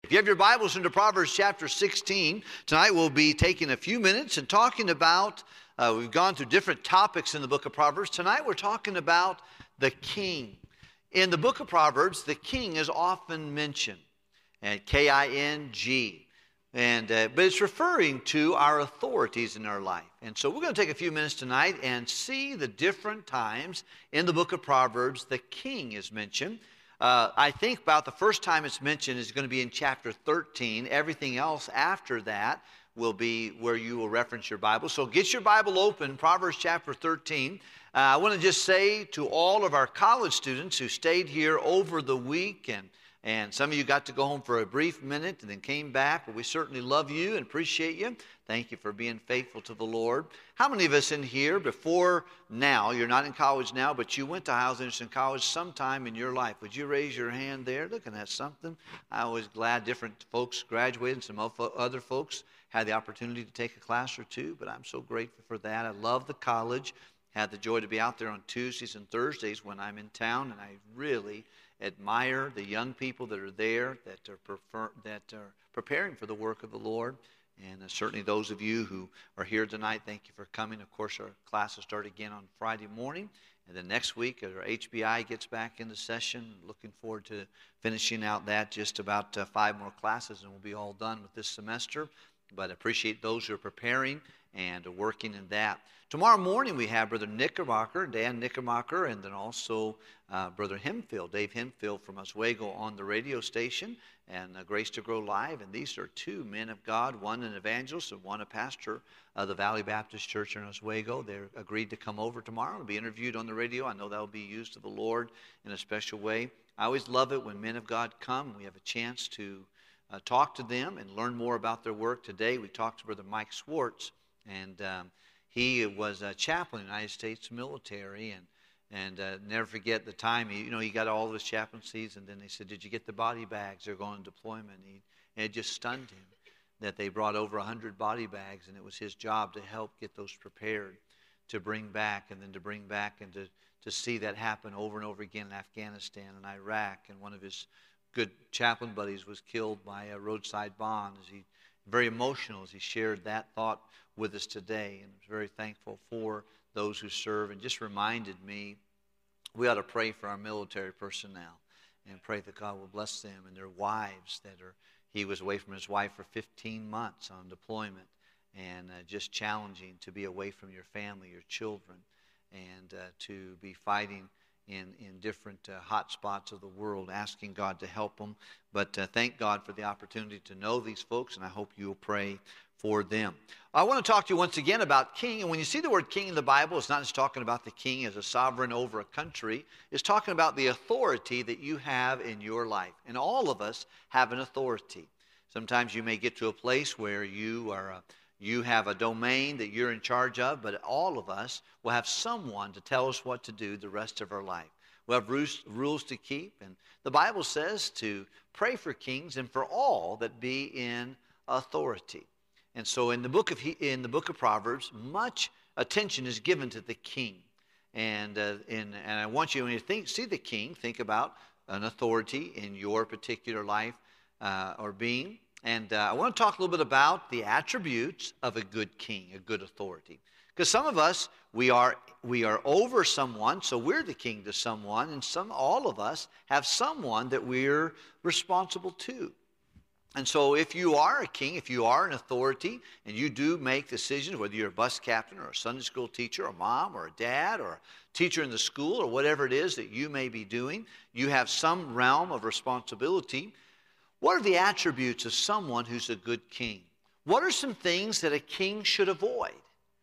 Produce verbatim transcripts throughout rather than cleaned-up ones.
If you have your Bibles into Proverbs chapter sixteen, tonight we'll be taking a few minutes and talking about, uh, we've gone through different topics in the book of Proverbs. Tonight we're talking about the king. In the book of Proverbs, the king is often mentioned, and K I N G. And, uh, but it's referring to our authorities in our life. And so we're going to take a few minutes tonight and see the different times in the book of Proverbs the king is mentioned. Uh, I think about the first time it's mentioned is going to be in chapter thirteen. Everything else after that will be where you will reference your Bible. So get your Bible open, Proverbs chapter thirteen. Uh, I want to just say to all of our college students who stayed here over the week, and, and some of you got to go home for a brief minute and then came back, but we certainly love you and appreciate you. Thank you for being faithful to the Lord. How many of us in here before now, you're not in college now, but you went to Hiles Anderson College sometime in your life? Would you raise your hand there? Looking at something. I'm always glad different folks graduated. Some other folks had the opportunity to take a class or two, but I'm so grateful for that. I love the college. Had the joy to be out there on Tuesdays and Thursdays when I'm in town, and I really admire the young people that are there that are, prefer, that are preparing for the work of the Lord. And uh, certainly those of you who are here tonight, thank you for coming. Of course, our classes start again on Friday morning. And then next week, our H B I gets back into session. Looking forward to finishing out that, just about uh, five more classes, and we'll be all done with this semester. But I appreciate those who are preparing and working in that. Tomorrow morning we have Brother Knickerbocker, Dan Knickerbocker, and then also uh, Brother Hemphill, Dave Hemphill from Oswego on the radio station, and uh, Grace to Grow Live. And these are two men of God, one an evangelist and one a pastor of the Valley Baptist Church in Oswego. They're agreed to come over tomorrow and be interviewed on the radio. I know that will be used to the Lord in a special way. I always love it when men of God come. We have a chance to uh, talk to them and learn more about their work. Today we talked to Brother Mike Swartz, and um, he was a chaplain in the United States military, and and uh, never forget the time. He, you know, he got all of his chaplaincies, and then they said, "Did you get the body bags? They're going on deployment." And, he, and it just stunned him that they brought over a hundred body bags, and it was his job to help get those prepared to bring back, and then to bring back and to to see that happen over and over again in Afghanistan and Iraq. And one of his good chaplain buddies was killed by a roadside bomb. As he very emotional as he shared that thought with us today, and was very thankful for those who serve, and just reminded me we ought to pray for our military personnel and pray that God will bless them and their wives that are, he was away from his wife for fifteen months on deployment, and uh, just challenging to be away from your family, your children, and uh, to be fighting in, in different uh, hot spots of the world, asking God to help them. But uh, thank God for the opportunity to know these folks, and I hope you'll pray for them. I want to talk to you once again about king. And when you see the word king in the Bible, it's not just talking about the king as a sovereign over a country. It's talking about the authority that you have in your life. And all of us have an authority. Sometimes you may get to a place where you are a, you have a domain that you're in charge of, but all of us will have someone to tell us what to do the rest of our life. We'll have rules, rules to keep. And the Bible says to pray for kings and for all that be in authority. And so in the book of in the book of Proverbs, much attention is given to the king. And uh, in, and I want you, when you think, see the king, think about an authority in your particular life uh, or being. And uh, I want to talk a little bit about the attributes of a good king, a good authority. Because some of us, we are we are over someone, so we're the king to someone, and some all of us have someone that we're responsible to. And so if you are a king, if you are an authority, and you do make decisions, whether you're a bus captain or a Sunday school teacher, or a mom or a dad or a teacher in the school or whatever it is that you may be doing, you have some realm of responsibility. What are the attributes of someone who's a good king? What are some things that a king should avoid?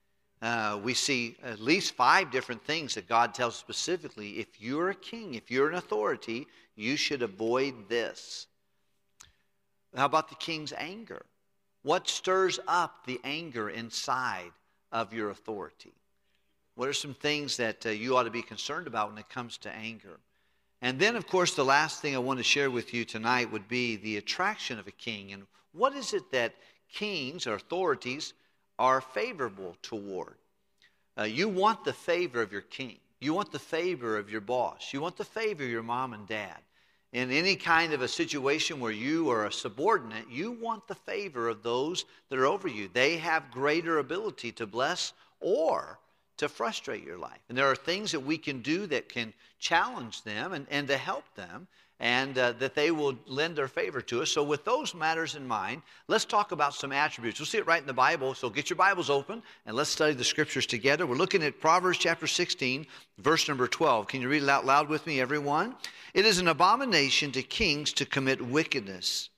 Uh, we see at least five different things that God tells specifically. If you're a king, if you're an authority, you should avoid this. How about the king's anger? What stirs up the anger inside of your authority? What are some things that uh, you ought to be concerned about when it comes to anger? And then, of course, the last thing I want to share with you tonight would be the attraction of a king. And what is it that kings or authorities are favorable toward? Uh, you want the favor of your king. You want the favor of your boss. You want the favor of your mom and dad. in any kind of a situation where you are a subordinate, you want the favor of those that are over you. They have greater ability to bless or to frustrate your life. And there are things that we can do that can challenge them and, and to help them, and uh, that they will lend their favor to us. So with those matters in mind, let's talk about some attributes. We'll see it right in the Bible, so get your Bibles open and let's study the scriptures together. We're looking at Proverbs chapter sixteen, verse number twelve. Can you read it out loud with me, everyone? It is an abomination to kings to commit wickedness.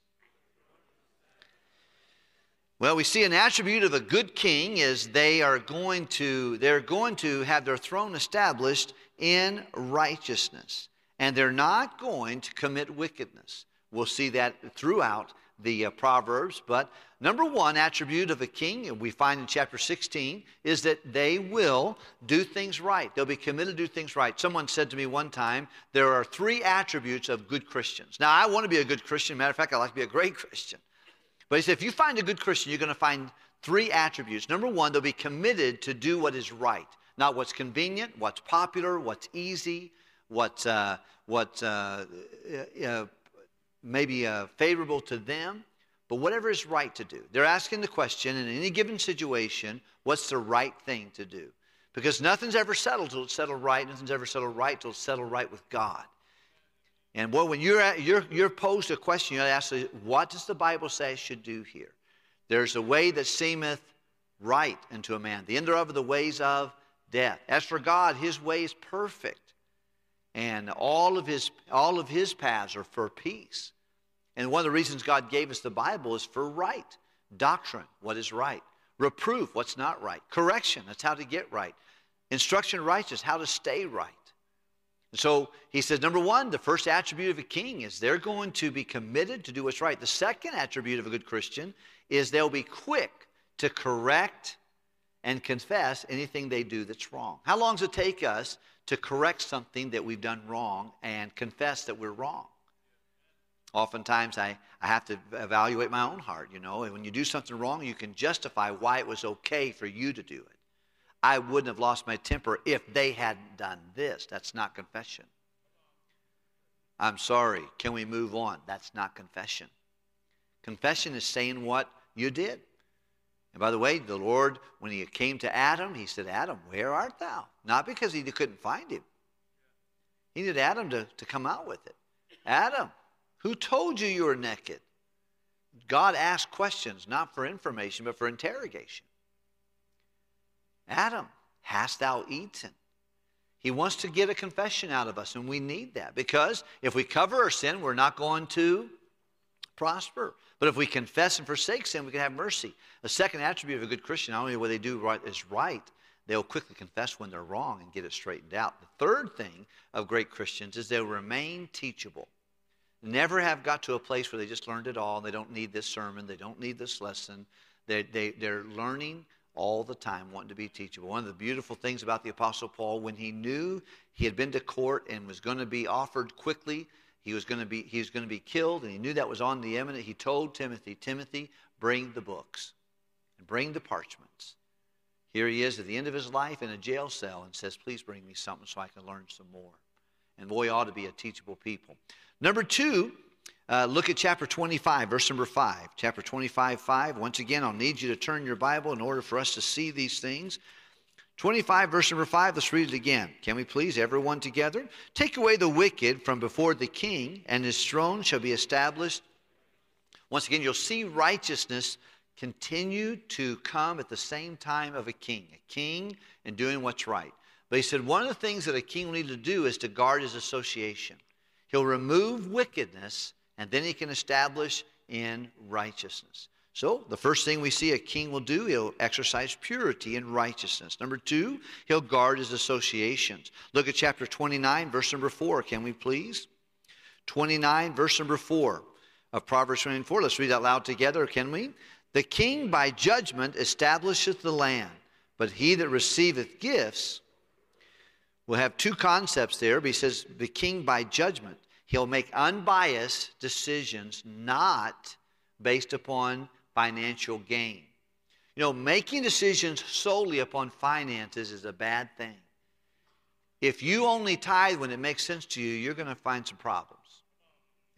Well, we see an attribute of a good king is they are going to, they're going to have their throne established in righteousness. And they're not going to commit wickedness. We'll see that throughout the uh, Proverbs. But number one attribute of a king, and we find in chapter sixteen, is that they will do things right. They'll be committed to do things right. Someone said to me one time, there are three attributes of good Christians. Now, I want to be a good Christian. Matter of fact, I like to be a great Christian. But he said, if you find a good Christian, you're going to find three attributes. Number one, they'll be committed to do what is right. Not what's convenient, what's popular, what's easy, what, uh, what uh, uh, maybe uh, favorable to them, but whatever is right to do. They're asking the question, in any given situation, what's the right thing to do? Because nothing's ever settled till it's settled right. Nothing's ever settled right till it's settled right with God. And boy, when you're, at, you're, you're posed a question, you have to ask, what does the Bible say I should do here? There's a way that seemeth right unto a man. The end thereof are the ways of death. As for God, his way is perfect. And all of his all of his paths are for peace. And one of the reasons God gave us the Bible is for right. Doctrine, what is right. Reproof, what's not right. Correction, that's how to get right. Instruction righteous, how to stay right. And so he says, number one, the first attribute of a king is they're going to be committed to do what's right. The second attribute of a good Christian is they'll be quick to correct and confess anything they do that's wrong. How long does it take us to correct something that we've done wrong and confess that we're wrong? Oftentimes I, I have to evaluate my own heart, you know. And when you do something wrong, you can justify why it was okay for you to do it. I wouldn't have lost my temper if they hadn't done this. That's not confession. I'm sorry. Can we move on? That's not confession. Confession is saying what you did. And by the way, the Lord, when he came to Adam, he said, Adam, where art thou? Not because he couldn't find him. He needed Adam to, to come out with it. Adam, who told you you were naked? God asked questions, not for information, but for interrogation. Adam, hast thou eaten? He wants to get a confession out of us, and we need that. Because if we cover our sin, we're not going to prosper. But if we confess and forsake sin, we can have mercy. The second attribute of a good Christian, not only what they do right is right, they'll quickly confess when they're wrong and get it straightened out. The third thing of great Christians is they'll remain teachable. Never have got to a place where they just learned it all. They don't need this sermon. They don't need this lesson. They, they, they're learning all the time, wanting to be teachable. One of the beautiful things about the Apostle Paul, when he knew he had been to court and was going to be offered quickly, he was going to be, he was going to be killed, and he knew that was on the imminent, he told Timothy, Timothy, bring the books and bring the parchments. Here he is at the end of his life in a jail cell and says, please bring me something so I can learn some more. And boy, ought to be a teachable people. Number two, uh, look at chapter twenty-five, verse number five. Chapter twenty-five, five. Once again, I'll need you to turn your Bible in order for us to see these things. twenty-five, verse number five, let's read it again. Can we please, everyone together? Take away the wicked from before the king, and his throne shall be established. Once again, you'll see righteousness continue to come at the same time of a king. A king and doing what's right. But he said one of the things that a king will need to do is to guard his association. He'll remove wickedness, and then he can establish in righteousness. So the first thing we see a king will do, he'll exercise purity and righteousness. Number two, he'll guard his associations. Look at chapter twenty-nine, verse number four. Can we please? twenty-nine, verse number four of Proverbs twenty-four. Let's read that loud together, can we? The king by judgment establisheth the land, but he that receiveth gifts. We'll have two concepts there, but he says the king by judgment. He'll make unbiased decisions, not based upon financial gain. You know, making decisions solely upon finances is a bad thing. If you only tithe when it makes sense to you, you're going to find some problems.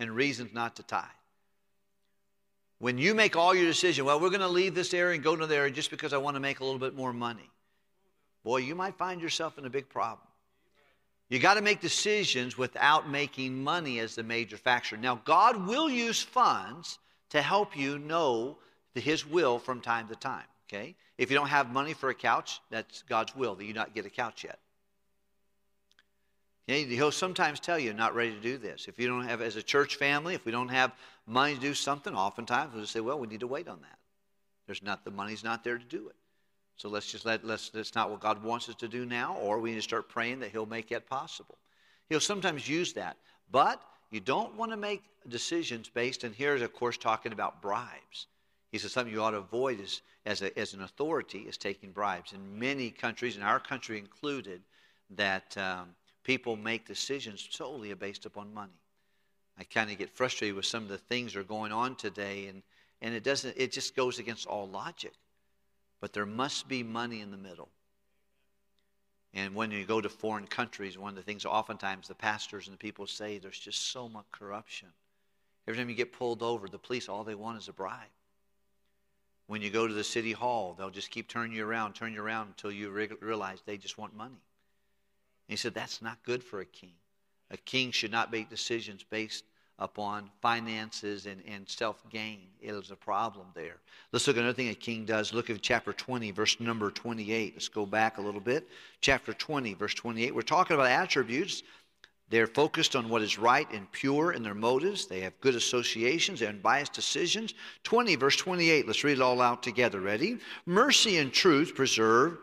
and reasons not to tithe. When you make all your decisions, well, we're going to leave this area and go to there just because I want to make a little bit more money. Boy, you might find yourself in a big problem. You got to make decisions without making money as the major factor. Now, God will use funds to help you know His will from time to time, okay? If you don't have money for a couch, that's God's will that you not get a couch yet. Okay? He'll sometimes tell you, not ready to do this. If you don't have, as a church family, if we don't have money to do something, oftentimes we'll just say, well, we need to wait on that. There's not, the money's not there to do it. So let's just let, let's, that's not what God wants us to do now, or we need to start praying that He'll make it possible. He'll sometimes use that. But you don't want to make decisions based, and here's, of course, talking about bribes. He says something you ought to avoid is, as, a, as an authority is taking bribes. In many countries, and our country included, that um, people make decisions solely based upon money. I kind of get frustrated with some of the things that are going on today, and, and it doesn't. It just goes against all logic. But there must be money in the middle. And when you go to foreign countries, one of the things oftentimes the pastors and the people say, there's just so much corruption. Every time you get pulled over, the police, all they want is a bribe. When you go to the city hall, they'll just keep turning you around, turning you around until you re- realize they just want money. And he said, that's not good for a king. A king should not make decisions based upon finances and, and self-gain. It is a problem there. Let's look at another thing a king does. Look at chapter twenty, verse number twenty-eight. Let's go back a little bit. Chapter twenty, verse twenty-eight. We're talking about attributes. They're focused on what is right and pure in their motives. They have good associations and unbiased decisions. twenty, verse twenty-eight. Let's read it all out together. Ready? Mercy and truth preserve.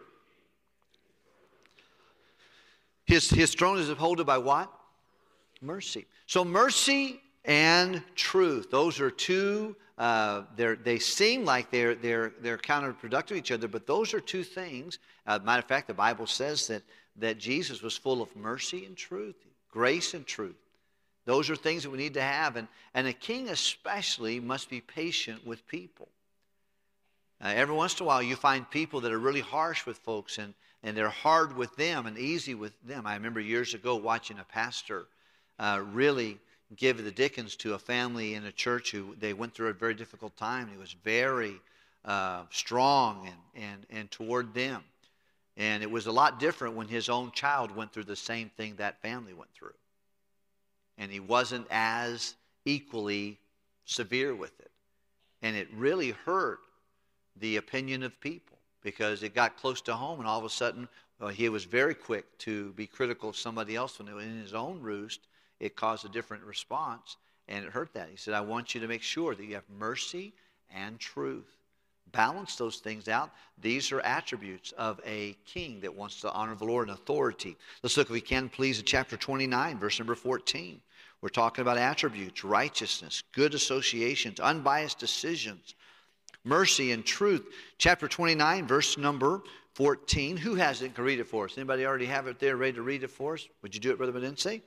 His, his throne is upheld by what? Mercy. So mercy and truth. Those are two, uh, they seem like they're, they're, they're counterproductive to each other, but those are two things. Uh, matter of fact, the Bible says that, that Jesus was full of mercy and truth, grace and truth. Those are things that we need to have. And, and a king especially must be patient with people. Uh, every once in a while you find people that are really harsh with folks, and, and they're hard with them and easy with them. I remember years ago watching a pastor uh, really give the dickens to a family in a church who they went through a very difficult time. He was very uh, strong and, and, and toward them. And it was a lot different when his own child went through the same thing that family went through. And he wasn't as equally severe with it. And it really hurt the opinion of people because it got close to home, and all of a sudden well, he was very quick to be critical of somebody else when it was in his own roost. It caused a different response, and it hurt that. He said, I want you to make sure that you have mercy and truth. Balance those things out. These are attributes of a king that wants to honor the Lord and authority. Let's look, if we can, please, at chapter twenty-nine, verse number fourteen. We're talking about attributes, righteousness, good associations, unbiased decisions, mercy and truth. Chapter twenty-nine, verse number fourteen. Who has it? Can read it for us? Anybody already have it there ready to read it for us? Would you do it, Brother Bedense?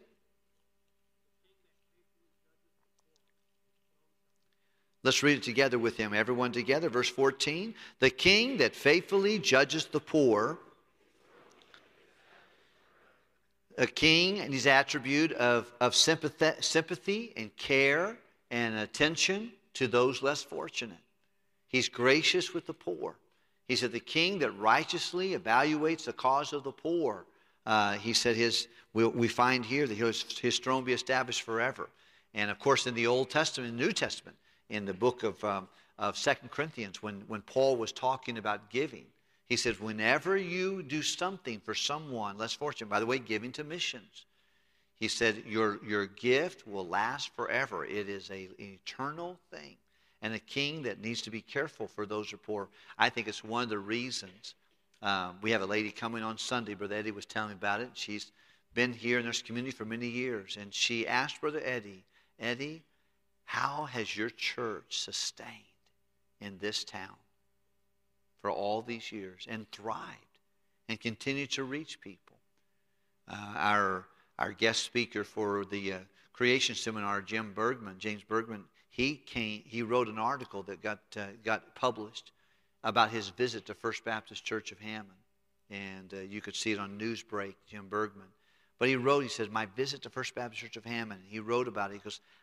Let's read it together with him. Everyone together. Verse fourteen. The king that faithfully judges the poor. A king and his attribute of, of sympathy, sympathy and care and attention to those less fortunate. He's gracious with the poor. He said the king that righteously evaluates the cause of the poor. Uh, he said his we, we find here that his, his throne be established forever. And of course in the Old Testament and New Testament, in the book of, um, of Second Corinthians, when, when Paul was talking about giving, he says, whenever you do something for someone less fortunate, by the way, giving to missions, he said, your, your gift will last forever. It is a, an eternal thing. And a king that needs to be careful for those who are poor. I think it's one of the reasons. Um, we have a lady coming on Sunday. Brother Eddie was telling me about it. She's been here in this community for many years. And she asked Brother Eddie, Eddie, how has your church sustained in this town for all these years and thrived and continued to reach people? Uh, our our guest speaker for the uh, creation seminar, Jim Bergman, James Bergman, he came. He wrote an article that got uh, got published about his visit to First Baptist Church of Hammond, and uh, you could see it on Newsbreak, Jim Bergman. But he wrote, he said, my visit to First Baptist Church of Hammond. He wrote about it. He goes,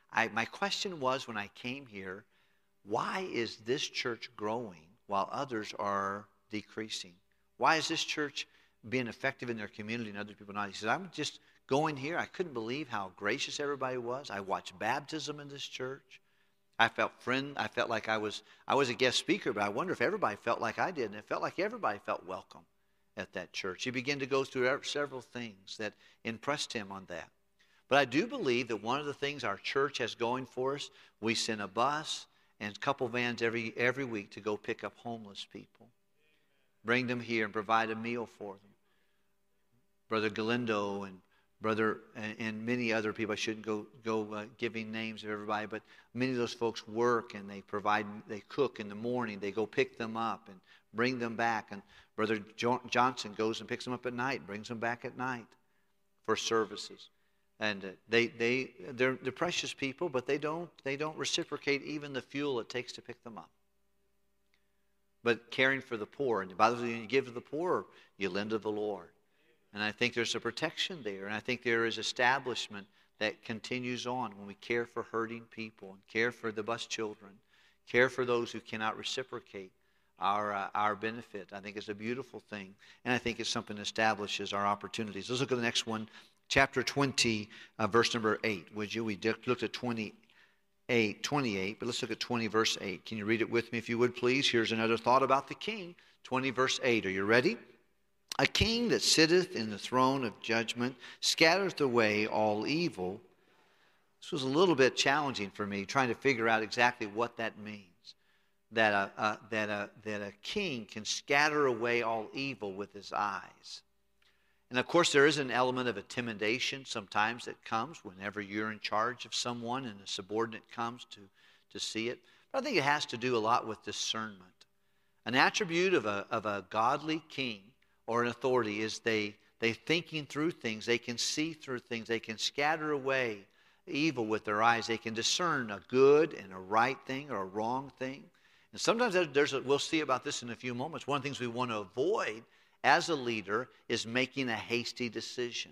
I, my question was when I came here, why is this church growing while others are decreasing? Why is this church being effective in their community and other people not? He said, I'm just going here. I couldn't believe how gracious everybody was. I watched baptism in this church. I felt friend. I felt like I was I was a guest speaker, but I wonder if everybody felt like I did. And it felt like everybody felt welcome at that church. He began to go through several things that impressed him on that. But I do believe that one of the things our church has going for us, we send a bus and a couple vans every every week to go pick up homeless people. Bring them here and provide a meal for them. Brother Galindo and Brother and, and many other people, I shouldn't go go uh, giving names of everybody, but many of those folks work and they provide, they cook in the morning. They go pick them up and bring them back. And Brother jo- Johnson goes and picks them up at night, brings them back at night for services. And uh, they they they're, they're precious people, but they don't they don't reciprocate even the fuel it takes to pick them up. But caring for the poor, and by the way, when you give to the poor, you lend to the Lord. And I think there's a protection there. And I think there is establishment that continues on when we care for hurting people and care for the bus children, care for those who cannot reciprocate our uh, our benefit. I think it's a beautiful thing. And I think it's something that establishes our opportunities. Let's look at the next one, chapter twenty, uh, verse number eight. Would you? We looked at twenty-eight, twenty-eight, but let's look at twenty, verse eight. Can you read it with me if you would, please? Here's another thought about the king. twenty, verse eight. Are you ready? A king that sitteth in the throne of judgment scattereth away all evil. This was a little bit challenging for me, trying to figure out exactly what that means. That a, a, that a, that a king can scatter away all evil with his eyes. And of course, there is an element of intimidation sometimes that comes whenever you're in charge of someone and a subordinate comes to, to see it. But I think it has to do a lot with discernment. An attribute of a, of a godly king or an authority is they they thinking through things. They can see through things. They can scatter away evil with their eyes. They can discern a good and a right thing or a wrong thing. And sometimes there's a, we'll see about this in a few moments. One of the things we want to avoid as a leader is making a hasty decision.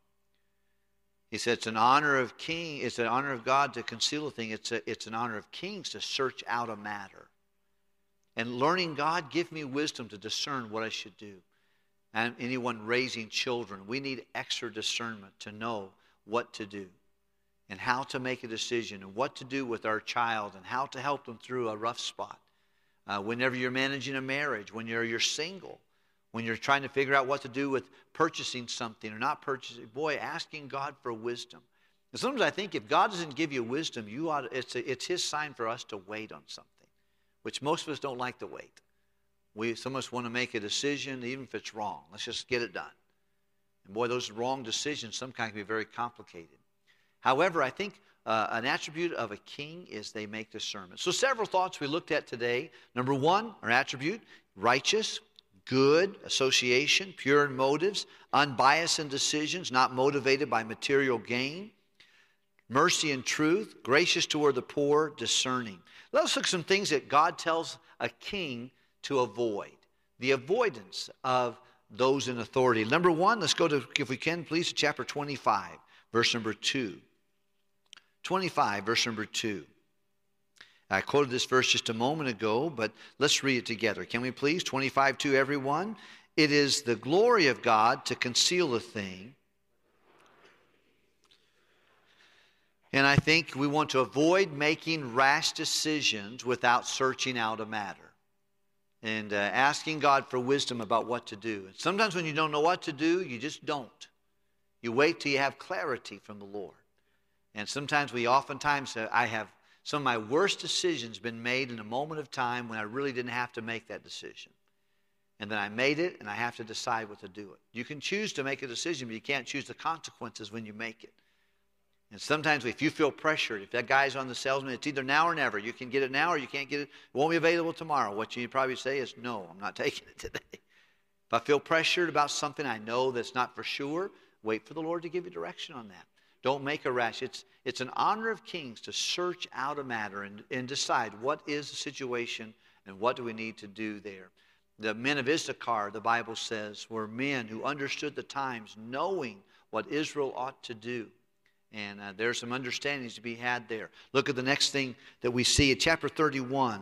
He said it's an honor of king. It's an honor of God to conceal a thing. It's a, it's an honor of kings to search out a matter. And learning God, give me wisdom to discern what I should do. And anyone raising children, we need extra discernment to know what to do and how to make a decision and what to do with our child and how to help them through a rough spot. Uh, whenever you're managing a marriage, when you're, you're single, when you're trying to figure out what to do with purchasing something or not purchasing, boy, asking God for wisdom. And sometimes I think if God doesn't give you wisdom, you ought to, it's, a, it's His sign for us to wait on something, which most of us don't like to wait. We, some of us want to make a decision, even if it's wrong. Let's just get it done. And boy, those wrong decisions sometimes can be very complicated. However, I think uh, an attribute of a king is they make discernment. So several thoughts we looked at today. Number one, our attribute, righteous, good, association, pure in motives, unbiased in decisions, not motivated by material gain, mercy and truth, gracious toward the poor, discerning. Let's look at some things that God tells a king to avoid. The avoidance of those in authority. Number one, let's go to, if we can, please, to chapter twenty-five, verse number two. twenty-five, verse number two. I quoted this verse just a moment ago, but let's read it together. Can we please? twenty-five two, everyone. It is the glory of God to conceal a thing. And I think we want to avoid making rash decisions without searching out a matter. And uh, asking God for wisdom about what to do. And sometimes when you don't know what to do, you just don't. You wait till you have clarity from the Lord. And sometimes we oftentimes, uh, I have some of my worst decisions been made in a moment of time when I really didn't have to make that decision. And then I made it, and I have to decide what to do it. You can choose to make a decision, but you can't choose the consequences when you make it. And sometimes if you feel pressured, if that guy's on the salesman, it's either now or never. You can get it now or you can't get it. It won't be available tomorrow. What you probably say is, no, I'm not taking it today. If I feel pressured about something I know that's not for sure, wait for the Lord to give you direction on that. Don't make a rash. It's, it's an honor of kings to search out a matter and, and decide what is the situation and what do we need to do there. The men of Issachar, the Bible says, were men who understood the times, knowing what Israel ought to do. And uh, there's some understandings to be had there. Look at the next thing that we see in chapter thirty-one.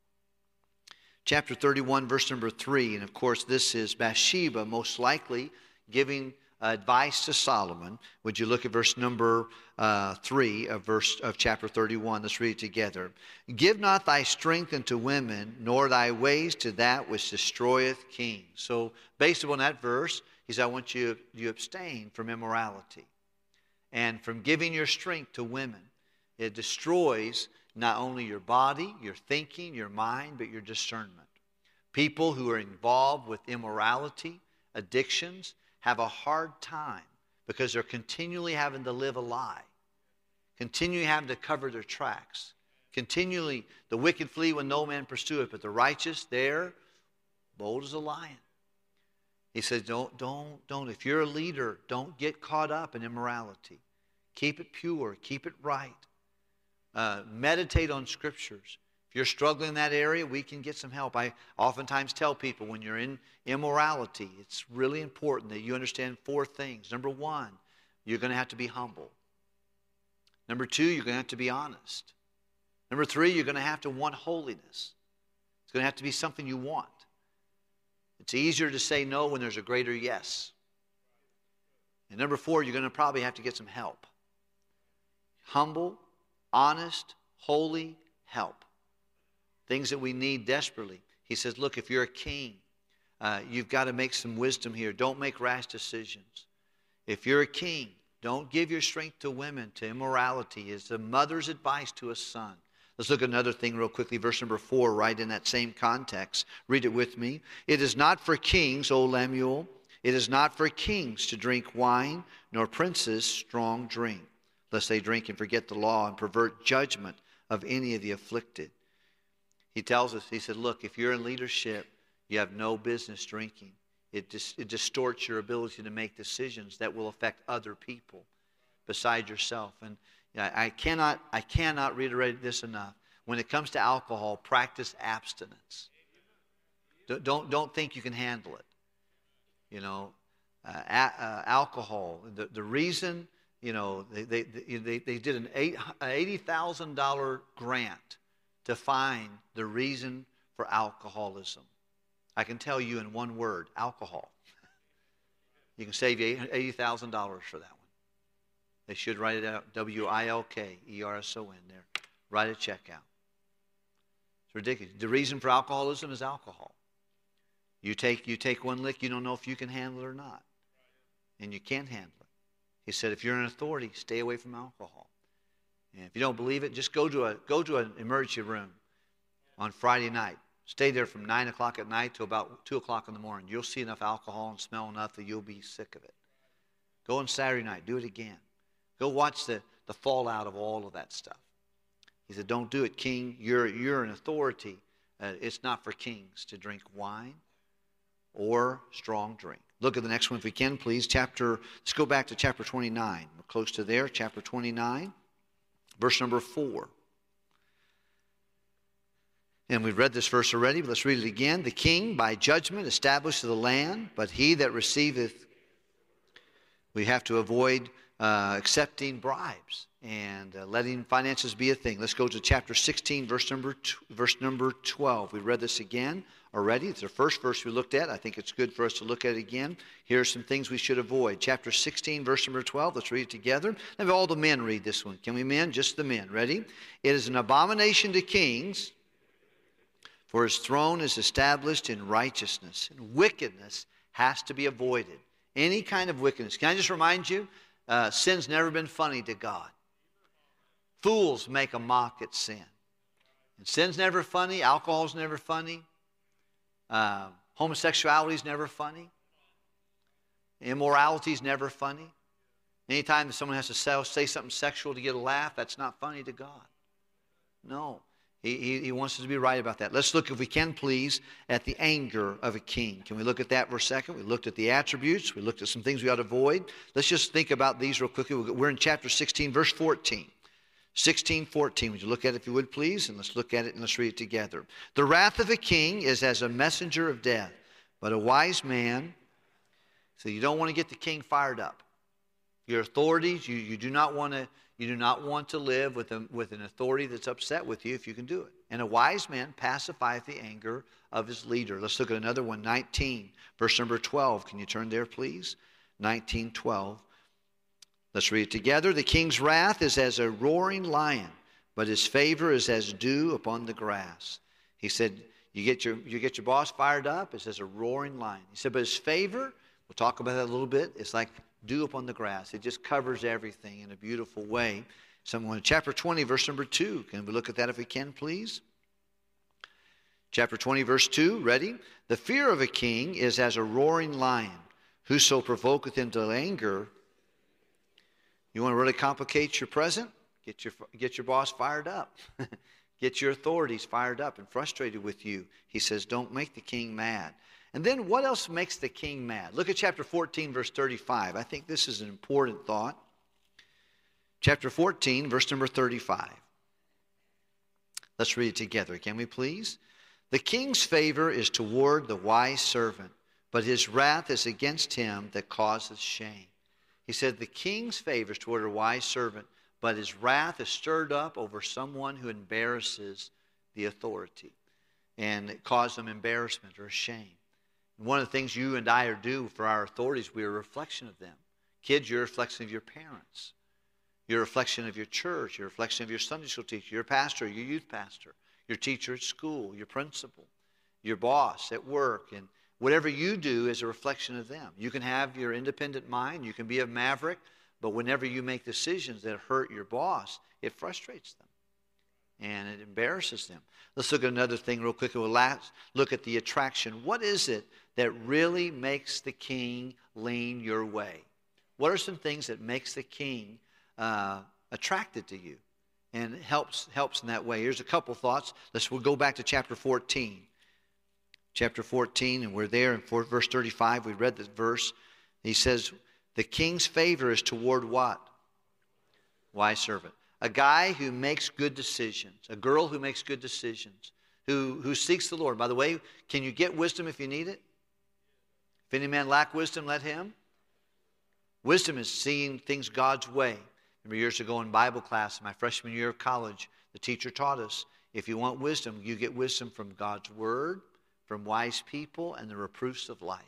Chapter thirty-one, verse number three. And of course, this is Bathsheba most likely giving advice to Solomon. Would you look at verse number uh, three of verse of chapter thirty-one? Let's read it together. Give not thy strength unto women, nor thy ways to that which destroyeth kings. So based upon that verse, he said, I want you to abstain from immorality and from giving your strength to women. It destroys not only your body, your thinking, your mind, but your discernment. People who are involved with immorality, addictions, have a hard time because they're continually having to live a lie, continually having to cover their tracks, continually, the wicked flee when no man pursueth, but the righteous, they're bold as a lion. He says, don't, don't, don't, if you're a leader, don't get caught up in immorality. Keep it pure, keep it right. Uh, meditate on scriptures. If you're struggling in that area, we can get some help. I oftentimes tell people when you're in immorality, it's really important that you understand four things. Number one, you're going to have to be humble. Number two, you're going to have to be honest. Number three, you're going to have to want holiness. It's going to have to be something you want. It's easier to say no when there's a greater yes. And number four, you're going to probably have to get some help. Humble, honest, holy help. Things that we need desperately. He says, look, if you're a king, uh, you've got to make some wisdom here. Don't make rash decisions. If you're a king, don't give your strength to women, to immorality. It's a mother's advice to a son. Let's look at another thing real quickly. Verse number four, right in that same context. Read it with me. It is not for kings, O Lemuel. It is not for kings to drink wine, nor princes strong drink, lest they drink and forget the law and pervert judgment of any of the afflicted. He tells us, he said, look, if you're in leadership, you have no business drinking. It, dis- it distorts your ability to make decisions that will affect other people besides yourself. And I cannot, I cannot reiterate this enough. When it comes to alcohol, practice abstinence. Don't, don't, don't think you can handle it. You know, uh, a, uh, alcohol, the, the reason, you know, they, they, they, they did an eighty thousand dollars grant to find the reason for alcoholism. I can tell you in one word, alcohol. You can save you eighty thousand dollars for that one. They should write it out, W I L K E R S O N there. Write a check out. It's ridiculous. The reason for alcoholism is alcohol. You take, you take one lick, you don't know if you can handle it or not. And you can't handle it. He said, if you're in authority, stay away from alcohol. And if you don't believe it, just go to a go to an emergency room on Friday night. Stay there from nine o'clock at night to about two o'clock in the morning. You'll see enough alcohol and smell enough that you'll be sick of it. Go on Saturday night. Do it again. Go watch the, the fallout of all of that stuff. He said, don't do it, king. You're, you're an authority. Uh, it's not for kings to drink wine or strong drink. Look at the next one if we can, please. Chapter. Let's go back to chapter twenty-nine. We're close to there. Chapter twenty-nine, verse number four. And we've read this verse already, but let's read it again. The king by judgment established the land, but he that receiveth, we have to avoid uh, accepting bribes and uh, letting finances be a thing. Let's go to chapter sixteen, verse number t- verse number twelve. We read this again already. It's the first verse we looked at. I think it's good for us to look at it again. Here are some things we should avoid. Chapter sixteen, verse number twelve. Let's read it together. Let all the men read this one. Can we, men? Just the men. Ready? It is an abomination to kings, for his throne is established in righteousness. And wickedness has to be avoided. Any kind of wickedness. Can I just remind you, uh, sin's never been funny to God. Fools make a mock at sin. And sin's never funny. Alcohol's never funny. Uh, homosexuality's never funny. Immorality's never funny. Anytime that someone has to say, say something sexual to get a laugh, that's not funny to God. No. He, he, he wants us to be right about that. Let's look, if we can please, at the anger of a king. Can we look at that for a second? We looked at the attributes. We looked at some things we ought to avoid. Let's just think about these real quickly. We're in chapter sixteen, verse fourteen. sixteen, fourteen. Would you look at it if you would, please? And let's look at it and let's read it together. The wrath of a king is as a messenger of death, but a wise man, so you don't want to get the king fired up. Your authorities, you, you do not want to you do not want to live with, a, with an authority that's upset with you if you can do it. And a wise man pacifieth the anger of his leader. Let's look at another one, nineteen, verse number twelve. Can you turn there, please? nineteen twelve. Let's read it together. The king's wrath is as a roaring lion, but his favor is as dew upon the grass. He said, you get your, you get your boss fired up, it's as a roaring lion. He said, but his favor, we'll talk about that a little bit, it's like dew upon the grass. It just covers everything in a beautiful way. Someone, chapter twenty, verse number two. Can we look at that if we can, please? Chapter twenty, verse two, ready? The fear of a king is as a roaring lion. Whoso provoketh him to anger. You want to really complicate your present? Get your, get your boss fired up. Get your authorities fired up and frustrated with you. He says, don't make the king mad. And then what else makes the king mad? Look at chapter fourteen, verse thirty-five. I think this is an important thought. Chapter fourteen, verse number thirty-five. Let's read it together, can we please? The king's favor is toward the wise servant, but his wrath is against him that causeth shame. He said the king's favor is toward a wise servant, but his wrath is stirred up over someone who embarrasses the authority. And it causes them embarrassment or shame. One of the things you and I are do for our authorities, we're a reflection of them. Kids, you're a reflection of your parents. You're a reflection of your church. You're a reflection of your Sunday school teacher, your pastor, your youth pastor, your teacher at school, your principal, your boss at work. And whatever you do is a reflection of them. You can have your independent mind. You can be a maverick. But whenever you make decisions that hurt your boss, it frustrates them. And it embarrasses them. Let's look at another thing real quick. We'll last look at the attraction. What is it that really makes the king lean your way? What are some things that makes the king uh, attracted to you and helps helps in that way? Here's a couple thoughts. Let's we'll go back to chapter fourteen. Chapter fourteen, and we're there in verse thirty-five. We read this verse. He says, the king's favor is toward what? Wise servant. A guy who makes good decisions. A girl who makes good decisions. Who, who seeks the Lord. By the way, can you get wisdom if you need it? If any man lack wisdom, let him. Wisdom is seeing things God's way. Remember years ago in Bible class, in my freshman year of college, the teacher taught us, if you want wisdom, you get wisdom from God's word, from wise people, and the reproofs of life.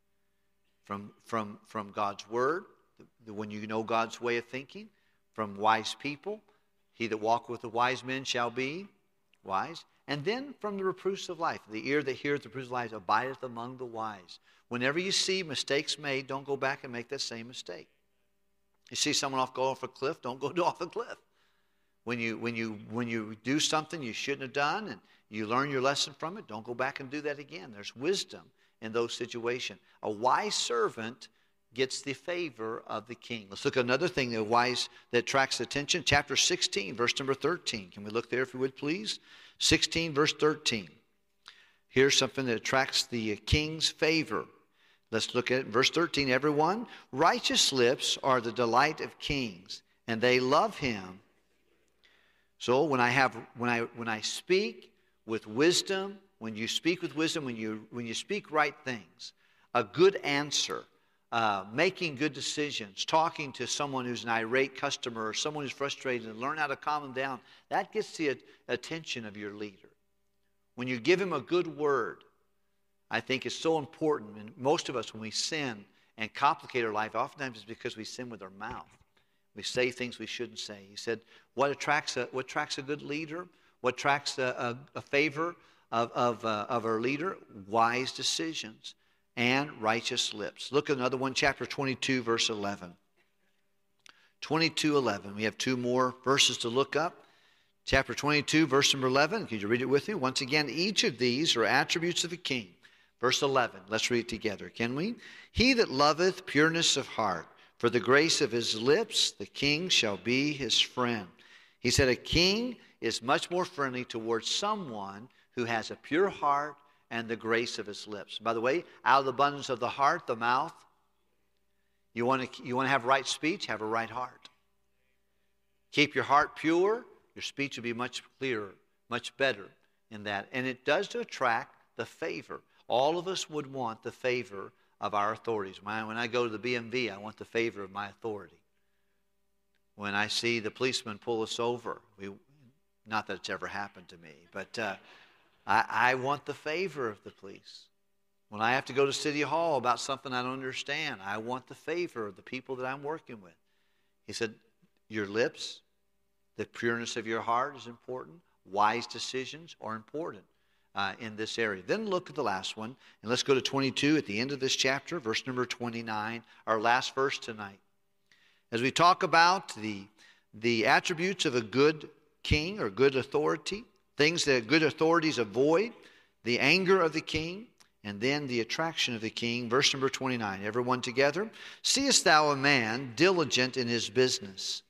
From, from, from God's word, when you know God's way of thinking, from wise people, he that walketh with the wise men shall be wise. And then from the reproofs of life, the ear that heareth the reproofs of life abideth among the wise. Whenever you see mistakes made, don't go back and make that same mistake. You see someone off go off a cliff, don't go off a cliff. When you, when you, when you do something you shouldn't have done and you learn your lesson from it, don't go back and do that again. There's wisdom in those situations. A wise servant gets the favor of the king. Let's look at another thing that wise that attracts attention. Chapter sixteen, verse number thirteen. Can we look there if you would, please? sixteen, verse thirteen. Here's something that attracts the king's favor. Let's look at it. Verse thirteen, everyone. Righteous lips are the delight of kings, and they love him. So when I have when I when I speak with wisdom, when you speak with wisdom, when you when you speak right things, a good answer, uh, making good decisions, talking to someone who's an irate customer or someone who's frustrated and learn how to calm them down, that gets the attention of your leader. When you give him a good word, I think it's so important. And most of us, when we sin and complicate our life, oftentimes it's because we sin with our mouth. We say things we shouldn't say. He said, what attracts a, what attracts a good leader? What attracts a, a, a favor of, of, uh, of our leader? Wise decisions and righteous lips. Look at another one, chapter twenty-two, verse eleven. twenty-two, eleven. We have two more verses to look up. Chapter twenty-two, verse number eleven. Can you read it with me? Once again, each of these are attributes of a king. Verse eleven. Let's read it together, can we? He that loveth pureness of heart, for the grace of his lips, the king shall be his friend. He said a king is much more friendly towards someone who has a pure heart and the grace of his lips. By the way, out of the abundance of the heart, the mouth. You want to, you want to have right speech? Have a right heart. Keep your heart pure. Your speech will be much clearer, much better in that. And it does to attract the favor. All of us would want the favor of our authorities. When I go to the B M V, I want the favor of my authority. when I see the policeman pull us over. We, not that it's ever happened to me, but uh, I, I want the favor of the police. When I have to go to City Hall about something I don't understand, I want the favor of the people that I'm working with. He said, your lips, the pureness of your heart is important. Wise decisions are important uh, in this area. Then look at the last one, and let's go to twenty-two at the end of this chapter, verse number twenty-nine, our last verse tonight. As we talk about the, the attributes of a good king or good authority, things that good authorities avoid, the anger of the king, and then the attraction of the king. Verse number twenty-nine, everyone together. Seest thou a man diligent in his business?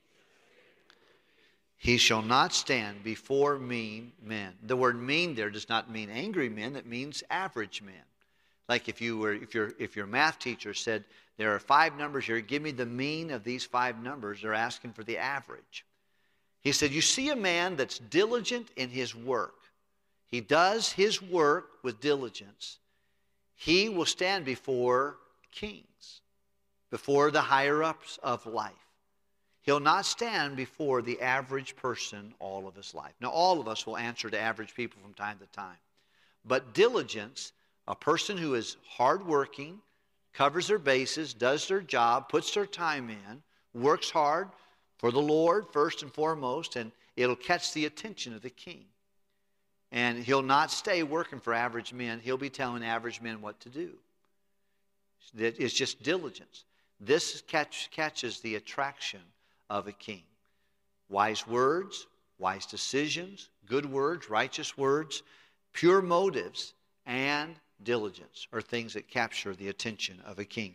He shall not stand before mean men. The word mean there does not mean angry men. It means average men. Like if you were, if your if your math teacher said, there are five numbers here, give me the mean of these five numbers, they're asking for the average. He said, you see a man that's diligent in his work. He does his work with diligence. He will stand before kings, before the higher-ups of life. He'll not stand before the average person all of his life. Now, all of us will answer to average people from time to time. But diligence, a person who is hardworking, covers their bases, does their job, puts their time in, works hard for the Lord first and foremost, and it'll catch the attention of the king. And he'll not stay working for average men. He'll be telling average men what to do. It's just diligence. This catch, catches the attraction of a king. Wise words, wise decisions, good words, righteous words, pure motives, and diligence are things that capture the attention of a king.